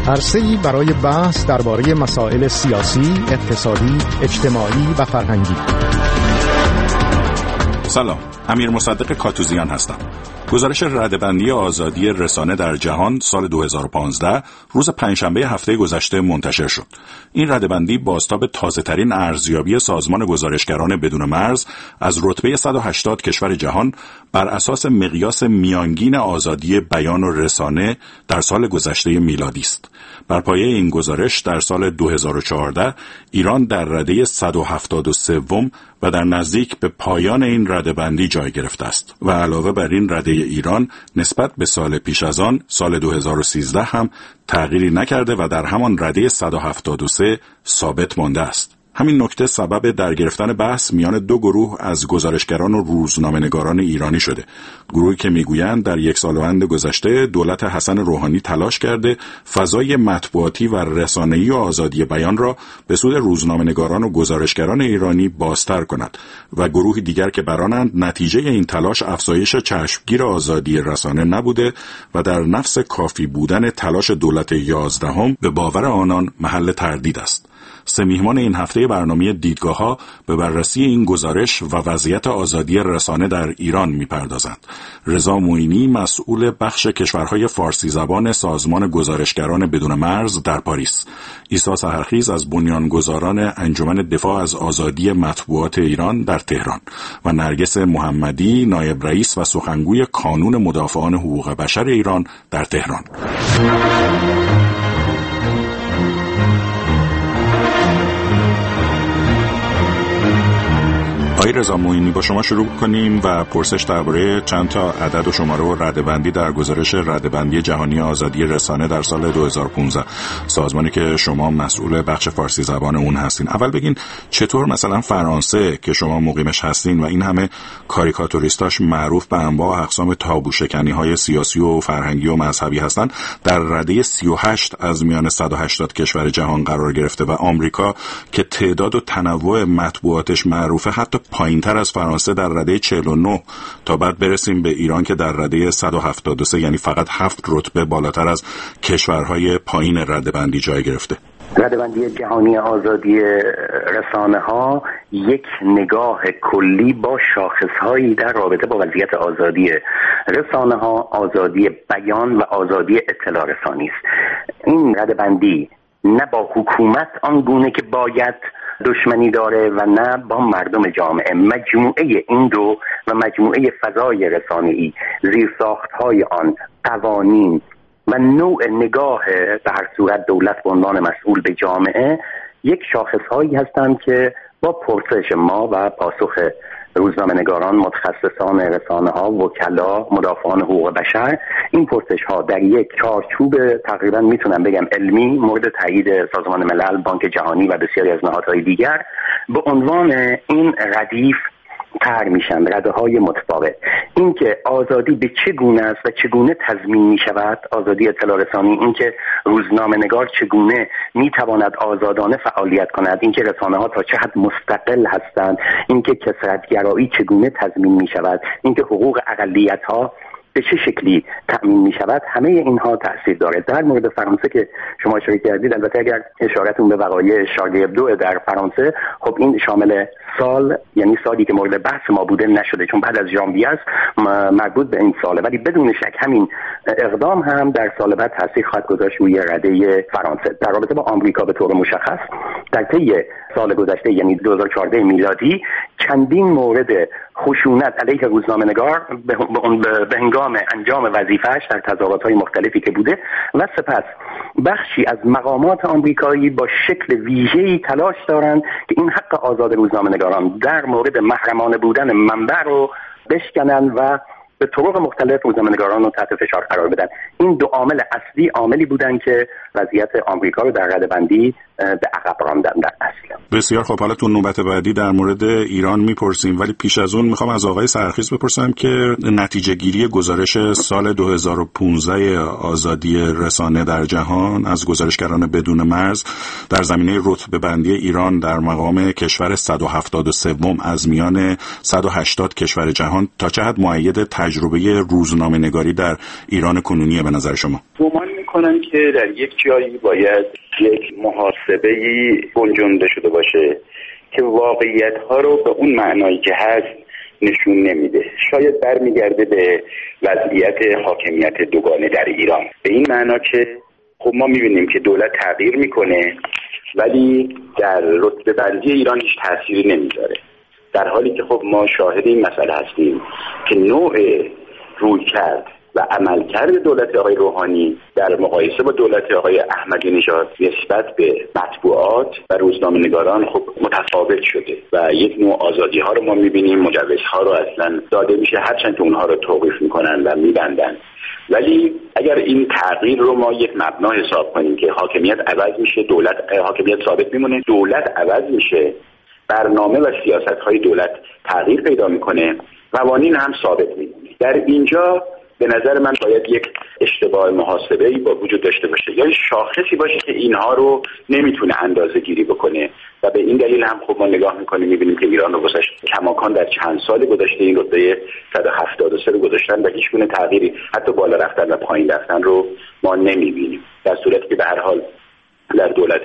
عرصه‌ای برای بحث درباره مسائل سیاسی، اقتصادی، اجتماعی و فرهنگی. سلام، امیر مصدق کاتوزیان هستم. گزارش ردبندی آزادی رسانه در جهان سال 2015 روز پنجشنبه هفته گذشته منتشر شد. این ردبندی بازتاب تازه‌ترین ارزیابی سازمان گزارشگران بدون مرز از رتبه 180 کشور جهان بر اساس مقیاس میانگین آزادی بیان و رسانه در سال گذشته میلادی است. بر پایه این گزارش در سال 2014 ایران در رده 173 و در نزدیک به پایان این ردبندی جای گرفته است و علاوه بر این رده ایران نسبت به سال پیش از آن سال 2013 هم تغییری نکرده و در همان رده 173 ثابت مانده است. همین نکته سبب در گرفتن بحث میان دو گروه از گزارشگران و روزنامه‌نگاران ایرانی شده. گروهی که میگویند در یک سال و اند گذشته دولت حسن روحانی تلاش کرده فضای مطبوعاتی و رسانه‌ای و آزادی بیان را به سود روزنامه‌نگاران و گزارشگران ایرانی بازتر کند و گروهی دیگر که برانند نتیجه این تلاش افزایش چشمگیر آزادی رسانه نبوده و در نفس کافی بودن تلاش دولت 11 به باور آنان محل تردید است. سه میهمان این هفته برنامه دیدگاه‌ها به بررسی این گزارش و وضعیت آزادی رسانه در ایران می‌پردازند. رضا معینی مسئول بخش کشورهای فارسی زبان سازمان گزارشگران بدون مرز در پاریس، عیسی سحرخیز از بنیانگذاران انجمن دفاع از آزادی مطبوعات ایران در تهران و نرگس محمدی نایب رئیس و سخنگوی کانون مدافعان حقوق بشر ایران در تهران. آقای رضا معینی، با شما شروع کنیم و پرسش درباره چند تا عدد و شماره و ردبندی در گزارش ردبندی جهانی آزادی رسانه در سال 2015، سازمانی که شما مسئول بخش فارسی زبان اون هستین. اول بگین چطور مثلا فرانسه که شما مقیمش هستین و این همه کاریکاتوریستاش معروف به انواع و اقسام تابوشکنی‌های سیاسی و فرهنگی و مذهبی هستن در رده 38 از میان 180 کشور جهان قرار گرفته و آمریکا که تعداد و تنوع مطبوعاتش معروفه حتی پایین‌تر از فرانسه در رده 49 تا بعد برسیم به ایران که در رده 173، یعنی فقط 7 رتبه بالاتر از کشورهای پایین ردبندی جای گرفته. ردبندی جهانی آزادی رسانه ها یک نگاه کلی با شاخصهایی در رابطه با وضعیت آزادی رسانه ها، آزادی بیان و آزادی اطلاع رسانی است. این ردبندی نه با حکومت آنگونه که باید دشمنی داره و نه با مردم جامعه. مجموعه این دو و مجموعه فضای رسانه‌ای، زیرساخت‌های آن، قوانین و نوع نگاه به هر صورت دولت به عنوان مسئول به جامعه یک شاخص‌هایی هستند که با پرسش ما و پاسخ روزنامه‌نگاران، متخصصان رسانه‌ها، وکلا، مدافعان حقوق بشر، این پرسش‌ها در یک چارچوب تقریبا میتونم بگم علمی مورد تایید سازمان ملل، بانک جهانی و بسیاری از نهادهای دیگر به عنوان این ردیف تر میشن، رده‌های متفاوت. این که آزادی به چه گونه است و چگونه تضمین میشود، آزادی اطلاع رسانی، این که روزنامه‌نگار چگونه میتواند آزادانه فعالیت کند، این که رسانه‌ها تا چه حد مستقل هستند، این که کثرت‌گرایی چگونه تضمین میشود، این که حقوق اقلیت‌ها به چه شکلی تأمین می شود، همه اینها تأثیر داره. در مورد فرانسه که شما اشاره کردید، البته اگر اشارتون به وقایع شارلی ابدو در فرانسه، خب این شامل سال، یعنی سالی که مورد بحث ما بوده نشده چون بعد از ژانویه است، مربوط به این ساله، ولی بدون شک همین اقدام هم در سال بعد تأثیر خواهد گذاشت روی رده فرانسه. در رابطه با آمریکا به طور مشخص در طی سال گذشته یعنی 2014 میلادی چندین مورد خشونت علیه روزنامه‌نگار به هنگام انجام وظیفه‌اش در تظاهرات‌های مختلفی که بوده و سپس بخشی از مقامات آمریکایی با شکل ویژه‌ای تلاش دارند که این حق آزاد روزنامه‌نگاران در مورد محرمانه بودن منبع رو بشکنن و به طرق مختلف روزنامه‌نگاران رو تحت فشار قرار بدن. این دو عامل اصلی عاملی بودن که وضعیت آمریکا رو در ردبندی به عقب راندن در اصل. بسیار خب، حالا تو نوبت بعدی در مورد ایران میپرسیم، ولی پیش از اون میخوام از آقای سحرخیز بپرسم که نتیجه گیری گزارش سال 2015 آزادی رسانه در جهان از گزارشگران بدون مرز در زمینه رتبه بندی ایران در مقام کشور 173 از میان 180 کشور جهان تا چه حد مؤید تجربه روزنامه‌نگاری در ایران کنونیه به نظر شما؟ گمان میکنم که در یک جایی باید یک محاسبه‌ای گنجانده شده باشه که واقعیت‌ها رو به اون معنایی که هست نشون نمیده. شاید برمیگرده به وضعیت حاکمیت دوگانه در ایران، به این معنا که خب ما میبینیم که دولت تغییر میکنه ولی در رتبه بندی ایران هیچ تأثیری نمیذاره، در حالی که خب ما شاهد این مسئله هستیم که نوع رویکرد و عملکرد دولت آقای روحانی در مقایسه با دولت آقای احمدی نژاد نسبت به مطبوعات و روزنامه‌نگاران خب متفاوت شده و یک نوع آزادی ها رو ما می‌بینیم، مجوزها رو اصلا داده میشه هرچند که اونها رو توقیف میکنن و میبندن. ولی اگر این تغییر رو ما یک مبنا حساب کنیم که حاکمیت عوض میشه، حاکمیت ثابت میمونه، دولت عوض میشه، برنامه و سیاست‌های دولت تغییر پیدا میکنه، قوانین هم ثابت میمونه، در اینجا به نظر من باید یک اشتباه محاسبه‌ای با وجود داشته باشه، یا شاخصی باشه که اینها رو نمیتونه اندازه گیری بکنه و به این دلیل هم خب ما نگاه میکنیم میبینیم که ایران رو گذاشت کماکان در چند سال گذشته این رتبه 173 رو گذاشتن و هیچ گونه تغییری حتی بالا رفتن و پایین رفتن رو ما نمیبینیم، در صورتی که به هر حال در دولت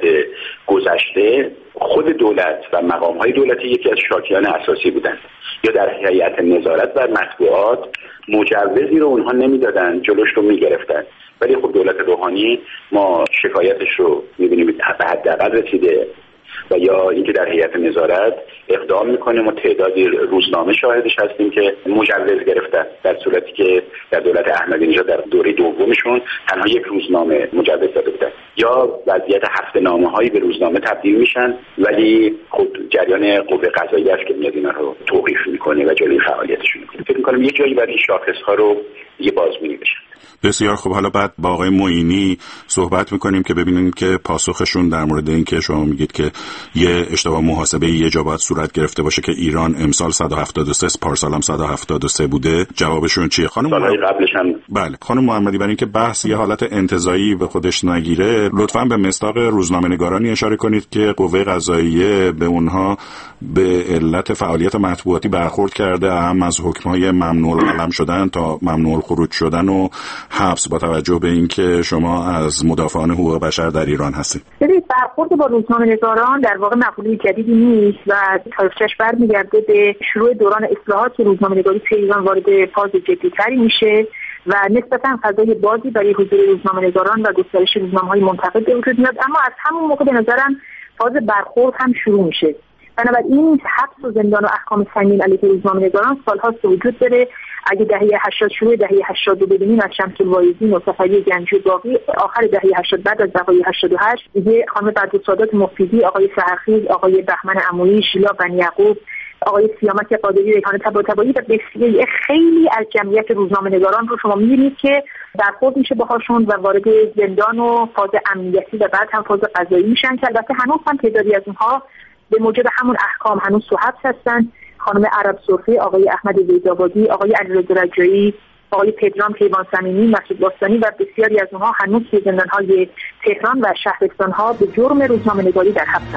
گذشته خود دولت و مقام‌های دولتی یکی از شاکیان اساسی بودند، یا در هیئت نظارت بر مطبوعات مجوزی رو اونها نمیدادن، جلوش رو میگرفتن، ولی خب دولت روحانی ما شکایتش رو میبینیم به حداقل رسیده و یا اینکه در هیئت نظارت اقدام میکنه ما تعدادی روزنامه شاهدش هستیم که مجوز گرفتن، در صورتی که در دولت احمدی نژاد در دوره دومشون تنها یک روزنامه مجوز داده بودن، یا وضعیت هفته‌نامه‌هایی به روزنامه تبدیل میشن ولی خب جریان قوه قضاییه است که میاد اینا رو توقیف میکنه و جلوی فعالیتشون میکنه. فکر میکنم یه جایی باید این شاخص‌ها رو یه بازبینی بشن. بسیار خب، حالا بعد با آقای معینی صحبت میکنیم که ببینیم که پاسخشون در مورد این که شما میگید که یه اشتباه محاسبه یه جا باید صورت گرفته باشه که ایران امسال 173 پارسال هم 173 بوده، جوابشون چیه؟ سالهای قبلش هم بله. خانم محمدی، برای اینکه بحث یه حالت انتزاعی به خودش نگیره لطفاً به مصداق روزنامه‌نگارانی اشاره کنید که قوه قضاییه به اونها به علت فعالیت مطبوعاتی برخورد کرده، هم از حکم‌های ممنوع القلم شدن تا ممنوع الخروج شدن و حبس، با توجه به اینکه شما از مدافعان حقوق بشر در ایران هستید. ببینید، برخورد با روزنامه‌نگاران در واقع مقوله جدیدی نیست و تاریخش برمیگرده به شروع دوران اصلاحات که روزنامه‌نگاری توی ایران وارد فاز جدی‌تری میشه و نسبتاً فضای بازی برای حضور روزنامه‌نگاران و گسترش روزنامه‌های منتقد به وجود میاد، اما از همون موقع به نظرم فاز برخورد هم شروع میشه. بنابراین حبس و زندان و احکام سنگین علیه روزنامه‌نگاران سال‌هاست وجود داره. اگه دهه 80 شروع دهه 80 رو ببینیم، از شمس الوایزین و صفوی گنجی باقی، آخر دهه 80 بعد از دهه 88 دیگه خانم بدرسادات مفیدی، آقای سحرخیز، آقای بهمن عمویی، شیلا بنی یعقوب، آقای سیامک قادری، ریحانه طباطبایی و بسیاری خیلی از جمعیت روزنامه‌نگاران رو شما می‌بینید که برخورد میشه باهاشون و وارد زندان و فاز امنیتی و بعد هم فاز قضایی میشن که البته هنوز هم تعدادی از اونها به موجب همون احکام هنوز تو حبس هستن. خانم عرب سرخی، آقای احمد زیدآبادی، آقای علیرضا رجایی، آقای پدرام کیوان صمیمی، مسعود باستانی و بسیاری از اونها هنوز توی زندان‌های تهران و شهرستان‌ها به جرم روزنامه‌نگاری در حبسن.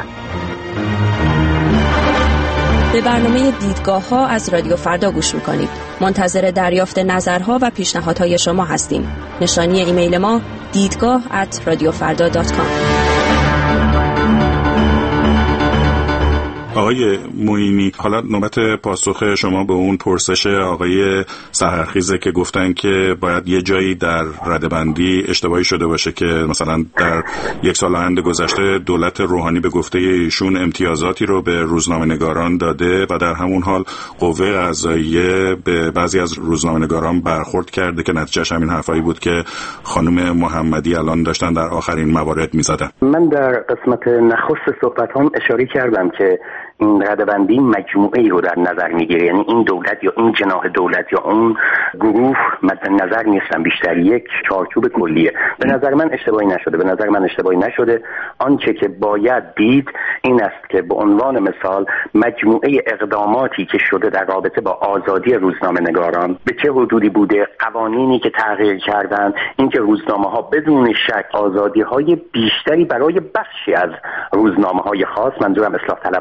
به برنامه دیدگاه‌ها از رادیو فردا گوش می‌کنید. منتظر دریافت نظرها و پیشنهادهای شما هستیم. نشانی ایمیل ما دیدگاه@radiofarda.com. آقای معینی، حالا نوبت پاسخ شما به اون پرسش آقای سحرخیزه که گفتن که باید یه جایی در ردبندی اشتباهی شده باشه که مثلا در یک سال آینده گذشته دولت روحانی به گفته ایشون امتیازاتی رو به روزنامه‌نگاران داده و در همون حال قوه قضاییه به بعضی از روزنامه‌نگاران برخورد کرده که نتیجهش همین حرفایی بود که خانم محمدی الان داشتن در آخرین موارد می‌زدن. من در قسمت نخست صحبتام اشاره کردم که این ردبندی مجموعه‌ای رو در نظر میگیره، یعنی این دولت یا این جناح دولت یا اون گروه مد نظر نیستن، بیشتر یک چارچوب کلیه. به نظر من اشتباهی نشده. آنچه که باید دید این است که به عنوان مثال مجموعه اقداماتی که شده در رابطه با آزادی روزنامه‌نگاران به چه حدودی بوده، قوانینی که تغییر کردن، اینکه روزنامه‌ها بدون شک آزادی‌های بیشتری برای بخشی از روزنامه‌های خاص، منظورم اصلاح طلبان وجود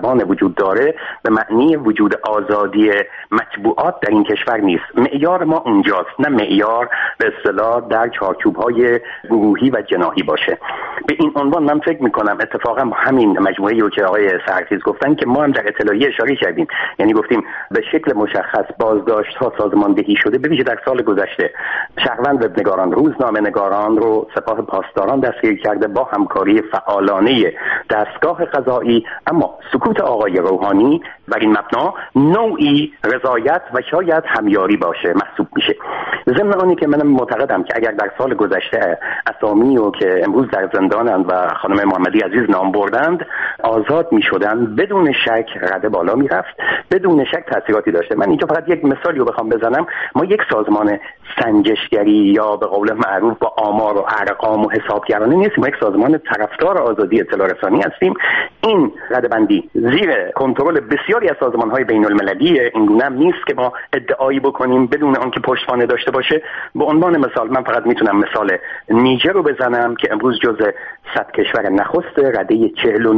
وجود داره به معنی وجود آزادی مطبوعات در این کشور نیست. معیار ما اونجاست، نه معیار به اصطلاح در چارچوب‌های گروهی و جناحی باشه. به این عنوان من فکر می‌کنم اتفاقا همین مجموعه‌ای که آقای سرخیز گفتن که ما هم در اطلاعیه اشاره کردیم، یعنی گفتیم به شکل مشخص بازداشت‌ها سازماندهی شده، به ویژه در سال گذشته شهروندنگاران، روزنامه‌نگاران رو سپاه پاسداران دستگیر کرده با همکاری فعالانه دستگاه قضایی، اما سکوت آقای روحانی بر این مبنا نوعی رضایت و شاید همیاری باشه محسوب میشه. ضمن آنی که منم معتقدم که اگر در سال گذشته اسامی و که امروز در زندانند و خانم محمدی عزیز نام بردند آزاد میشدند، بدون شک رده بالا میرفت، بدون شک تاثیراتی داشته. من اینجا فقط یک مثالی رو بخوام بزنم، ما یک سازمان سنجشگری یا به قول معروف با آمار و ارقام و حسابگرانه نیستیم، ما یک سازمان طرفدار آزادی اطلاع رسانی هستیم. این ردبندی زیر کنترل بسیاری از سازمان‌های بین‌المللی اینگونه هم نیست که ما ادعایی بکنیم بدون آنکه پشتوانه داشته باشه. به عنوان مثال من فقط میتونم مثال نیجر رو بزنم که امروز جزء 100 کشور نخست رده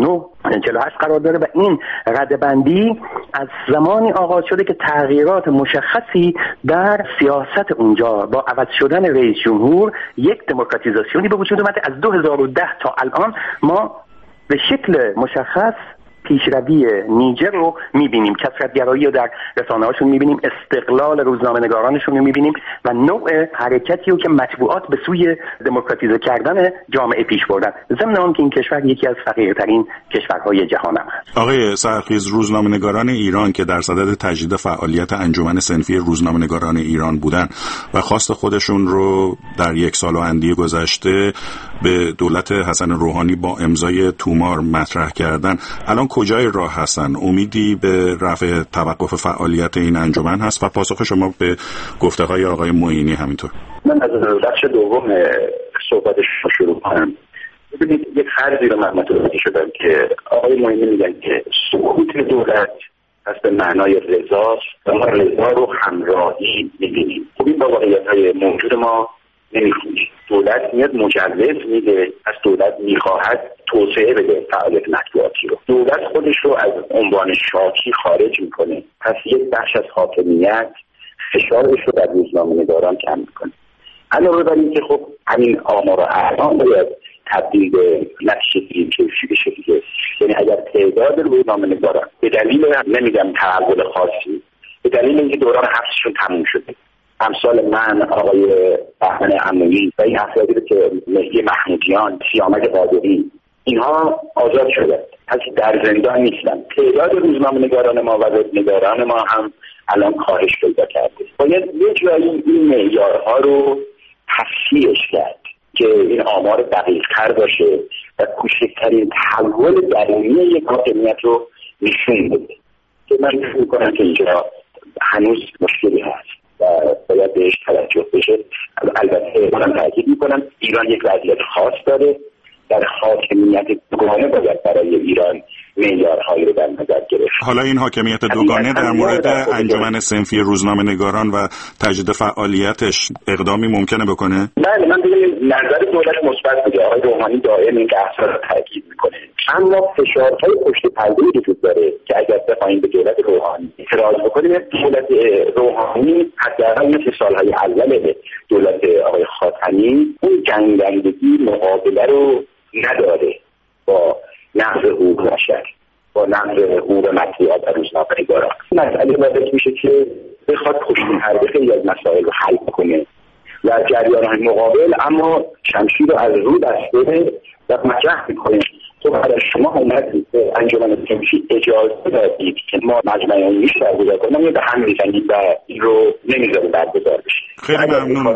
48 قرار داره و این ردبندی از زمانی آغاز شده که تغییرات مشخصی در سیاست اونجا با عوض شدن رئیس جمهور یک دموکراتیزاسیونی به وجود اومده. از 2010 تا الان ما به شکل مشخص پیشروی نیجر رو میبینیم، کثرت‌گرایی رو در رسانه‌هاشون میبینیم، استقلال روزنامه‌نگارانشون رو میبینیم و نوع حرکتی رو که مطبوعات به سوی دموکراتیزه کردن جامعه پیش بردن، ضمن آن که این کشور یکی از فقیرترین کشورهای جهان هم هست. آقای سرخیز، روزنامه‌نگاران ایران که در صدد تجدید فعالیت انجمن صنفی روزنامه‌نگاران ایران بودن و خواست خودشون رو در یک سال و اندی گذشته به دولت حسن روحانی با امضای تومار مطرح کردن، الان کجای راه هستن؟ امیدی به رفع توقف فعالیت این انجمن هست؟ و پاسخ شما به گفته‌های آقای معینی همینطور. من از بخش دوم صحبتش شروع کنم. ببینید یک فرضی رو من متوجه شدم که آقای معینی میگن که سکوت دولت هست به معنای رضاست و ما رضا رو همراهی می‌بینیم. خب این با واقعیت‌های موجود ما نمی‌خونه. دولت میاد مجوز میده، از دولت میخواهد توسعه بده فعالیت مطبوعاتی رو. دولت خودش رو از عنوان شاکی خارج میکنه، پس یک بخش از حاکمیت فشارش رو بر روزنامه‌نگاران کم میکنه. علاوه بر این که خب همین آمار و ارقام باید تبدیل به نتیجه گیری کیفی بشه دیگه. یعنی اگر تعداد روزنامه‌نگاران به دلیل نمیگم تحول خاصی، به دلیل اینکه دوران حبسشون تموم شده، امثال من، آقای بهمن عمویی و این افرادی که مهدی محمودیان، سیامک قادری، اینها آزاد شدند، پس در زندان نیستن. تعداد روزنامه‌نگاران ما و وبنگاران ما هم الان کاهش پیدا کرده. باید یه جایی این معیارها رو تفسیرش کرد که این آمار دقیق‌تر باشه و کوچکترین تحول درونی یک حاکمیت رو نشون بده. که من فکر می‌کنم که اینجا هنوز مشکلی هست و باید بهش توجه بشه. البته من تاکید میکنم ایران یک وضعیت خاص داره، در حاکمیت دوگانه باید برای ایران معیارهایی رو در نظر گرفت. حالا این حاکمیت دوگانه در مورد انجمن صنفی روزنامه‌نگاران و تجدید فعالیتش اقدامی ممکنه بکنه؟ بله، من دیگه نظر دولت مثبت بوده. آقای روحانی دائم این بحث‌ها رو تاکید میکنه، اما فشارهای پشت پرده وجود داره که اگر بخوایم به دولت روحانی اعتراض بکنیم، دولت روحانی حداقل مثل سالهای اول دولت آقای خاتمی اون جنگندگی مقابله رو نداره با نقض حقوق بشر، با نقض حقوق مطبوعات و روزنامه‌نگاران. مسئله باید میشه که بخواد پشت پرده خیلی از مسائل رو حل کنه و جریان‌های مقابل اما شمشیر رو از رو بسته و مطرح میکنه. تو برای شما اومدید به انجمن صنفی اجازه دادید که ما مجمع علمی برگزار کنیم، ما به هم میزنید و این رو نمیذاریم برگزار بشه. خیلی ممنون.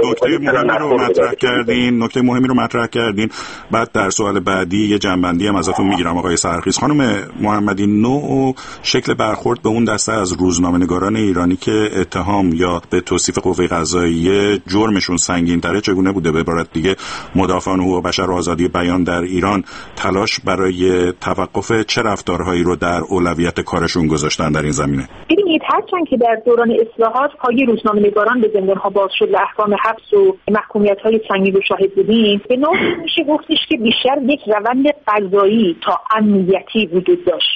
نکته مهمی رو مطرح کردین. بعد در سوال بعدی یه جنبندی هم ازتون میگیرم آقای سرخیز. خانم محمدی، نوع شکل برخورد به اون دسته از روزنامه‌نگاران ایرانی که اتهام یا به توصیف قوه قضاییه جرمشون سنگین‌تره چگونه بوده؟ به عبارت دیگه مدافعان حقوق بشر و آزادی بیان در ایران تلاش برای توقف چه رفتارهایی رو در اولویت کارشون گذاشتن در این زمینه؟ ببینید، هرچند که در دوران اصلاحات پای روزنامه‌نگاران به زندان‌ها باز شد و احکام حبس و محکومیت‌های سنگین رو شاهد بودیم، به نوعی میشه گفتش که بیشتر یک روند قضایی تا امنیتی وجود داشت.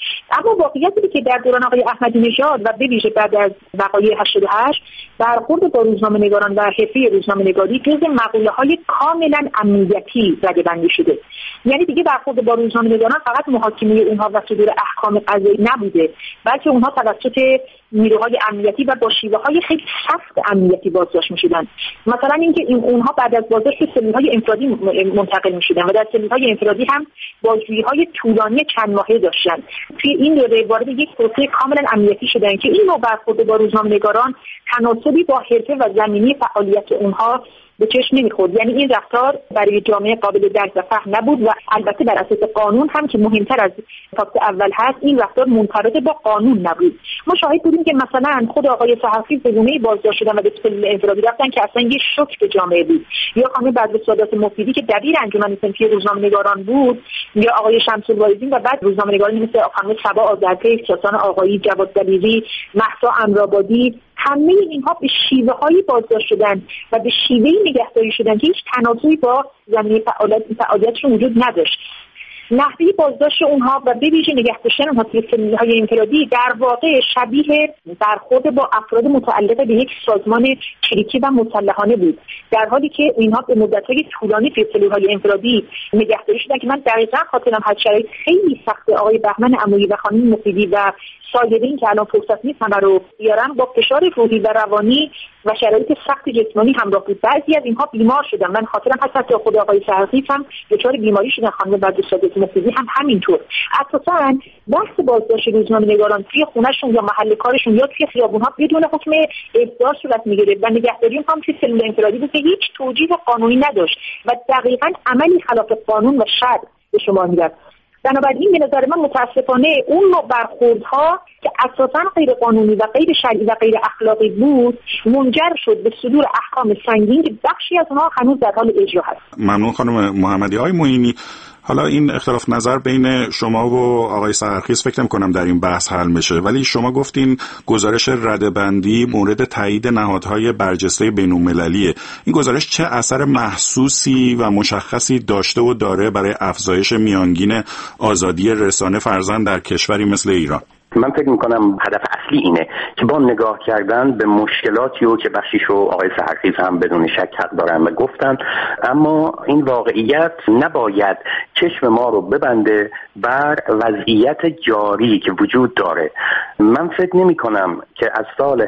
اما واقعیتی که در دوران آقای احمدی نژاد و به ویژه بعد از وقایع 88 برخورد با روزنامه‌نگاران و حرفه روزنامه‌نگاری جزء مقوله‌های کاملا امنیتی رده‌بندی شده. یعنی دیگه برخورد با روزنامه‌نگاران فقط محاکمه اونها و صدور احکام قضایی نبوده، بلکه اونها توسط نیروهای امنیتی و با شیوه‌های خیلی سخت امنیتی بازداشت می‌شدن. مثلا اینکه اونها بعد از بازداشت به سلول‌های انفرادی منتقل می‌شدن و در سلول‌های انفرادی هم بازجویی‌های طولانی چند ماهه داشتن. توی این دوره وارد یک پروسه کاملا امنیتی شدن که این نوع برخورد با روزنامه‌نگاران تناسبی با حرفه و زمینی فعالیت اونها به چشم نمی‌خورد. یعنی این رفتار برای جامعه قابل درک و فهم نبود و البته بر اساس قانون هم که مهمتر از فاکت اول هست، این رفتار منضبط با قانون نبود. ما شاهد بودیم که مثلا خود آقای صحفی به گونه‌ای بازداشت شدن و به سلول انفرادی رفتن که اصلا یه شوک به جامعه بود، یا خانم بدرسادات مفیدی که دبیر انجمن صنفی روزنامه‌نگاران بود، یا آقای شمس‌الواعظین و بعد روزنامه‌نگارانی مثل خانم صبا آذرپی، سلطان آقایی، جواد دلیری، مهسا امرآبادی، همه اینها به شیوه‌هایی بازداشت شدن و به شیوهی نگهداری شدن که هیچ تناسبی با زمینه فعالیتشون وجود نداشت. نحوه بازداشت اونها و به ویژه نگه داشتن اونها توی سلول‌های انفرادی در واقع شبیه برخورد با افراد متعلق به یک سازمان چریکی و مسلحانه بود، در حالی که اینها به مدت‌های طولانی توی سلول‌های انفرادی نگهداری شدن که من دقیقاً خاطرم هست شرایط خیلی سخت آقای بهمن عمویی و خانم مفیدی و سایرین که الان فرصت نیست همه رو بیارم با فشار روحی و روانی و شرایط سخت جسمانی همراه بود. بعضی از اینها بیمار شدن. من خاطرم هست حتی خود آقای صحفی هم دچار بیماری شدن، خانم بدرسادات مفیدی هم همینطور. اساساً بحث بازداشت روزنامه‌نگاران توی خونه‌شون یا محل کارشون یا توی خیابون‌ها بدون حکم احضار صورت می‌گرفت و نگهداری هم توی سلول انفرادی بود که هیچ توجیه قانونی نداشت و دقیقاً عملی خلاف قانون و شرع به شمار می‌رفت. بنابراین به نظر من متاسفانه اون نوع برخوردها که اساساً غیر قانونی و غیر شرعی و غیر اخلاقی بود منجر شد به صدور احکام سنگین که بخشی از اونها هنوز در حال اجرا هست. ممنون خانم محمدی. آقای معینی، حالا این اختلاف نظر بین شما و آقای سحرخیز فکر نمی‌کنم در این بحث حل میشه، ولی شما گفتین گزارش رده‌بندی مورد تایید نهادهای برجسته بین‌المللیه. این گزارش چه اثر محسوسی و مشخصی داشته و داره برای افزایش میانگین آزادی رسانه فرضاً در کشوری مثل ایران؟ من فکر میکنم هدف اصلی اینه که با نگاه کردن به مشکلاتی رو که بخشیشو آقای سحرخیز هم بدون شک حق دارن و گفتن، اما این واقعیت نباید چشم ما رو ببنده بر وضعیت جاری که وجود داره. من فکر نمی کنم که از سال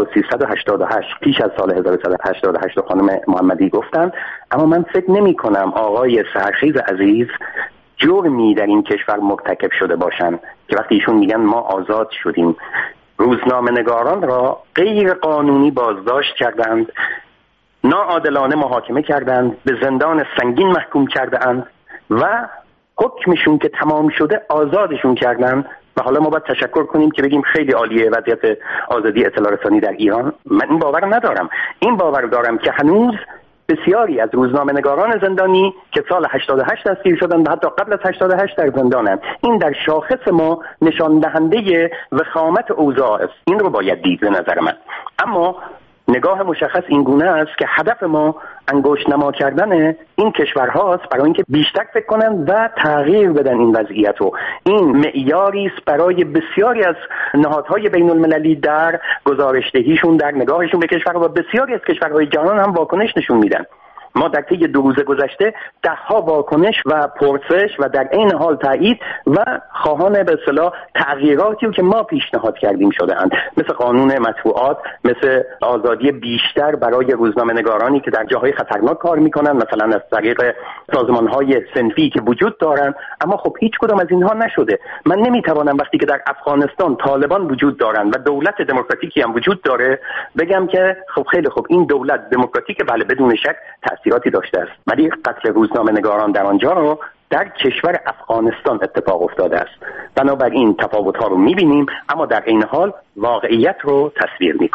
1388 پیش از سال 1388 خانم محمدی گفتن، اما من فکر نمی کنم آقای سحرخیز عزیز جرمی در این کشور مرتکب شده باشند که وقتی ایشون میگن ما آزاد شدیم، روزنامه‌نگاران را غیر قانونی بازداشت کردند، ناعادلانه محاکمه کردند، به زندان سنگین محکوم کردند و حکمشون که تمام شده آزادشون کردند. و حالا ما باید تشکر کنیم که بگیم خیلی عالیه وضعیت آزادی اطلاع رسانی در ایران. من این باور ندارم. این باور دارم که هنوز بسیاری از روزنامه‌نگاران زندانی که سال 88 دستگیر شدن و حتی قبل از 88 در زندانند، این در شاخص ما نشان دهنده وخامت اوضاع است. این رو باید دید به نظر من. اما نگاه مشخص این گونه است که هدف ما انگشت نما کردن این کشورهاست برای اینکه بیشتر فکر کنن و تغییر بدن این وضعیت رو. این معیاری است برای بسیاری از نهادهای بین المللی در گزارش‌دهیشون، در نگاهشون به کشور و بسیاری از کشورهای جهان هم واکنش نشون میدن. ما در طی 2 روز گذشته 10 واکنش و پرسش و در عین حال تایید و خواهان به اصطلاح تغییراتی که ما پیشنهاد کردیم شده اند، مثل قانون مطبوعات، مثل آزادی بیشتر برای روزنامه‌نگارانی که در جاهای خطرناک کار میکنن، مثلا از طریق سازمان‌های صنفی که وجود دارن. اما خب هیچ کدام از اینها نشده. من نمیتوانم وقتی که در افغانستان طالبان وجود دارن و دولت دموکراتیکی هم وجود داره بگم که خب خیلی خوب این دولت دموکراتیک، بله بدون شک تأثیراتی داشته است، ولی قتل روزنامه‌نگاران در آنجا رو در کشور افغانستان اتفاق افتاده است. بنابراین تفاوت‌ها رو می‌بینیم اما در این حال واقعیت رو تصویر می‌کنیم.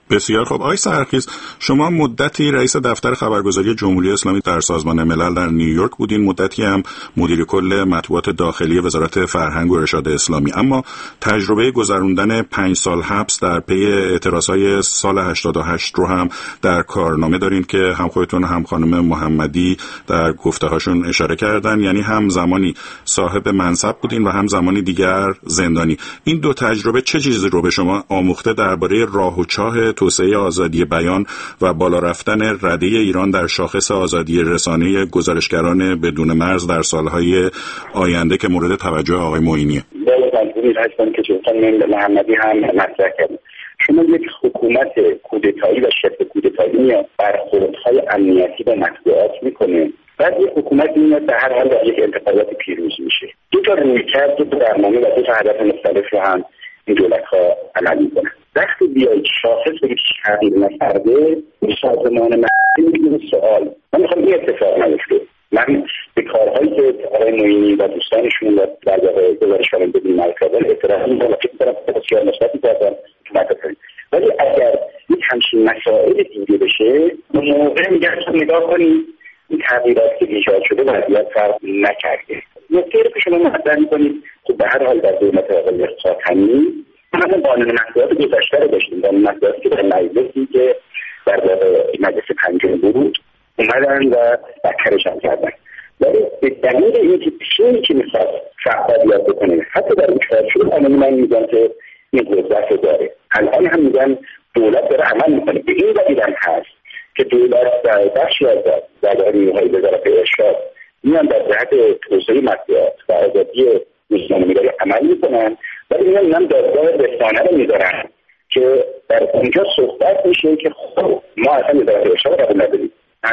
بسیار خب. آقای سحرخیز، شما مدتی رئیس دفتر خبرگزاری جمهوری اسلامی در سازمان ملل در نیویورک بودین، مدتی هم مدیر کل مطبوعات داخلی وزارت فرهنگ و ارشاد اسلامی، اما تجربه گذراندن 5 سال حبس در پی اعتراضهای سال 88 رو هم در کارنامه دارین که هم خودتون هم خانم محمدی در گفته‌هاشون اشاره کردن، یعنی هم زمانی صاحب منصب بودین و هم زمانی دیگر زندانی. این دو تجربه چه چیزی رو به شما آموخته درباره راه و چاه توسعه آزادی بیان و بالا رفتن رده ایران در شاخص آزادی رسانه گزارشگران بدون مرز در سالهای آینده که مورد توجه آقای معینیه؟ بله، هستم که جناب محمدی هم مطرح کرد. شما یک حکومت کودتایی و شبه کودتایی میاد برخوردهای امنیتی به مطبوعات میکنه، بعد یک حکومت میاد در هر حال در یک انتخابات پیروز میشه. دو تا رویکرد، دو تا برنامه و دو تا هدف مختلف رو هم این دولت‌ها عمل میکنن. وقتی بیایید شاخص بگید تغییر نکرده، این سازمان ملی میگه سوال. من میخوام این اتفاق نیفته. من به کارهایی که آقای معینی و دوستانشون و در واقع گزارشگران بدون مرز کردن اعتراض میکنم و فکر میکنم بسیار مثبتی کردن تو مطلب. ولی اگر یک همچین مسائل دیده بشه، اون موقع میگن تو نگاه کنید این تغییرات که ایجاد شده وضعیت فرق نکرده. نکته رو که شما مطرح میکنید، خب به هر حال در دولت آقای خاتمی مثلا قانون مطبوعات گذشته رو داشتیم، قانون مطبوعاتی که در مجلسی که در مجلس پنجم بود اومدن و بدترش هم کردن. ولی به دلیل اینکه چیزی که میخواد فعالیت بکنه، حتی در این چارچوب قانونی من میگم که این قدرت رو داره. الان هم میگن دولت داره عمل میکنه. به این دلیل هم هست که دولت در بخشی از در نیروهای وزارت ارشاد میان در جهت توسعه مطبوعات و آزادی روزنامه‌نگاری عمل میکنن، ولی میان دادگاه رسانه رو میذارن که در اونجا صحبت میشه که خب ما اصلا وزارت ارشاد رو قبول نداریم،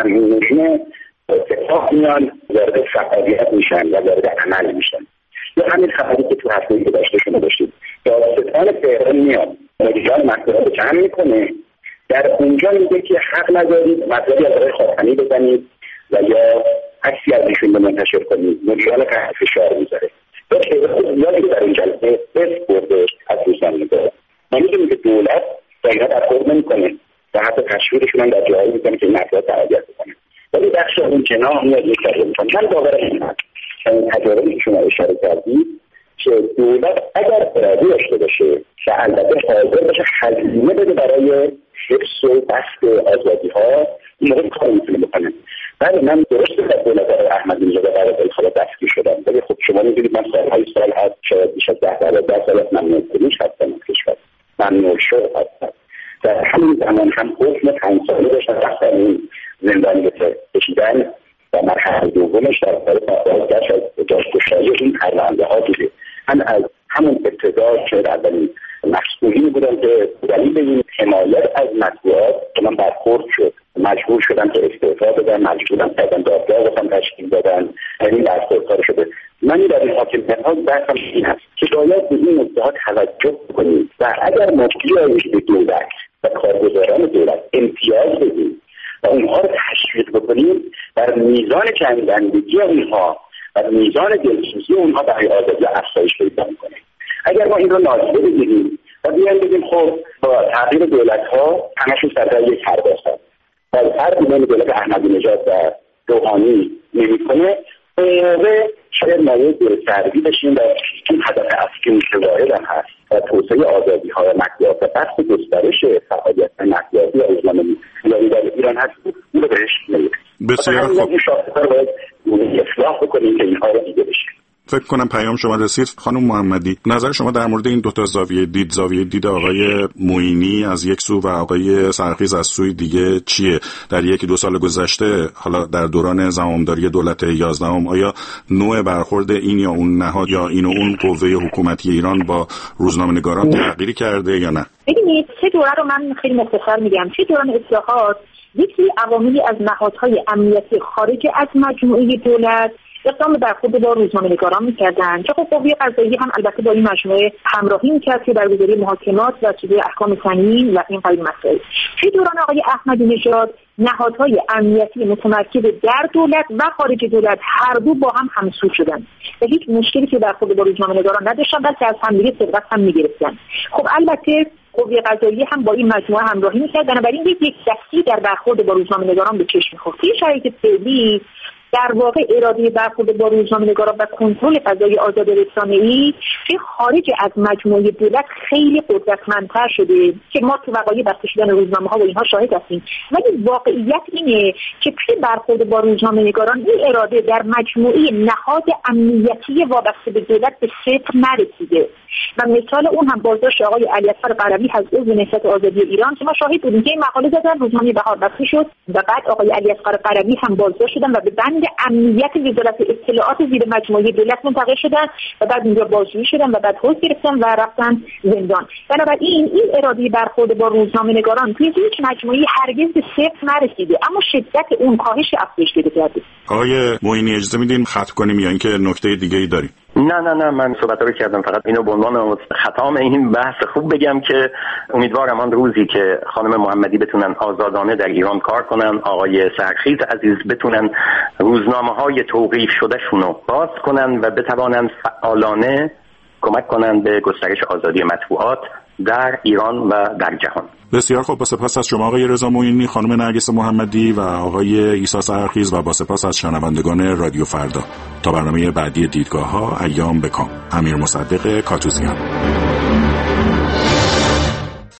همین اتفاق میان وارد فعالیت میشن و وارد عمل میشن. یا همین خبری که تو هفته گذشته شما داشتید، دادستان تهران میاد مدیران مطبوعات رو جمع میکنه، در اونجا میگه که حق ندارید مطلبی از آقای خاتمی بزنید و یا عکسی از ایشون رو منتشر کنید. مدیران تحت فشار میذاره. یا که در این جلسه بس برده از روزنامه‌نگاران. ما میگیم که دولت دقیقا برخورد نمیکنه و حتی تشویقشون هم در جایی میکنه که این مطلب فعالیت بکنه. ولی بخش اون جناح میاد یک کاری میکنه. من باور این هست این تجربه که شما اشاره کردید که دولت اگر اراده داشته باشه که البته حاضر باشه هزینه بده برای حفظ و بسط آزادی ها، این موقع کار میتونه بکنه. بله من درسته در دولت احمدی نژاد برای انتخابات دستگیر شدم، ولی خب شما میدونید من سالهای سال هست، شاید بیش از 10 سال ممنوع کنش هستم از کشور، ممنوع شد هستم. در همین زمان هم حکم 5 ساله داشتن رفتن این زندانی کشیدن و مرحله دومش در بازگشت از جاسوسی این پرونده ها بوده. من از همون ابتدا شاید اولین مسئولین بودم که دلیل این حمایت از مطبوعات که من برخورد شد، مجبور شدم که استعفا بدم، مجبورم کردم دادگاه بخوام تشکیل دادن، این برخوردکار شده. من در این حاکمیت ها بحثم این هست که باید به این نکته‌ها توجه کنید و اگر ما بیاییم به دولت و کارگزاران دولت امتیاز بدیم و اونها رو تشویق بکنیم، بر میزان جنگندگی اونها و میزان دلسوزی اونها برای آزادی افزایش پیدا می‌کنه. اگر ما این رو نادیده بگیریم و بیایم بگیم خب با تغییر دولت‌ها همشون سر یک حرب هستن، با فرق بین دولت احمدی نژاد و روحانی نمی‌کنه، اون موقع شاید مایه دلسردی بشیم و این هدف اصلی متواجد هم هست و توسعه آزادی‌های مطبوعات و بحث گسترش فعالیت مطبوعاتی و روزنامه‌نگاری در ایران هست، اون رو بهش نمی‌رسیم. بسیار خوب. این شاخص‌ها رو باید اصلاح بکنیم که اینها رو دیده بشه. فکر کنم پیام شما رسید. خانم محمدی، نظر شما در مورد این 2 تا زاویه دید آقای معینی از یک سو و آقای سحرخیز از سوی دیگه چیه؟ در 1-2 سال گذشته، حالا در دوران زمامداری دولت 11م، آیا نوع برخورد این یا اون نهاد یا این و اون قوه حکومتی ایران با روزنامه‌نگاران تغییری کرده یا نه؟ ببینید چه دوره رو من خیلی مختصر میگم. چه دوران اصلاحات یکی عواملی از نهادهای امنیتی خارج از مجموعه دولت اقدام به برخورد با روزنامه‌نگاران می‌کردند که خب قوه قضاییه هم البته با این مجموعه همراهی می‌کرد که برگزاری محاکمات و صدور احکام سنگین و این قبیل مسائل. توی دوران آقای احمدی نژاد نهادهای امنیتی متمرکز در دولت و خارج دولت هر دو با هم همسو شدند و هیچ مشکلی که برخورد با روزنامه‌نگاران نداشتن، بلکه از همدیگه ثروت هم می‌گرفتن. خب البته قوه قضاییه هم با این مجموعه همراهی می‌کرد. بنابراین یک دستی در برخورد با روزنامه‌نگاران به چشم می‌خورد. این شرایط فعلی در واقع اراده برخورد با روزنامه‌نگاران و کنترل فضای آزاد رسانه‌ای که خارج از مجموعه دولت خیلی قدرتمندتر شده که ما تو وقایع بسته شدن روزنامه‌ها و اینها شاهد هستیم. ولی واقعیت اینه که توی برخورد با روزنامه‌نگاران این اراده در مجموعه نهاد امنیتی وابسته به دولت به صفر نرسیده و مثال اون هم بازداشت آقای علیاصغر قرمی از عضو نهضت آزادی ایران که ما شاهد بودیم که این مقاله زدن، روزنامه بهار بسته شد و بعد آقای علیاصغر قرمی هم بازداشت شدن و به بند امنیت وزارت اطلاعات زیر مجموعه دولت منتقل شدن و بعد اونجا بازجویی شدن و بعد حبس گرفتن و رفتن زندان. بنابراین این اراده برخورد با روزنامه‌نگاران توی هیچ مجموعه هرگز به صفر نرسیده، اما شدت اون کاهش افزایش پیدا کرده. آقای معینی اجازه میدین ختم کنیم یا اینکه نکته دیگه‌ای داریم؟ نه من صحبت رو کردم، فقط اینو به عنوان ختام این بحث خوب بگم که امیدوارم آن روزی که خانم محمدی بتونن آزادانه در ایران کار کنن، آقای سحرخیز عزیز بتونن روزنامه‌های توقیف شده شونو باز کنن و بتوانن فعالانه کمک کنن به گسترش آزادی مطبوعات در ایران و در جهان. بسیار خوب، با سپاس از شما آقای رضا معینی، خانم نرگس محمدی و آقای عیسی سحرخیز و با سپاس از شنوندگان رادیو فردا. تا برنامه بعدی دیدگاه‌ها، ایام بکام. امیر مصدق کاتوزیان.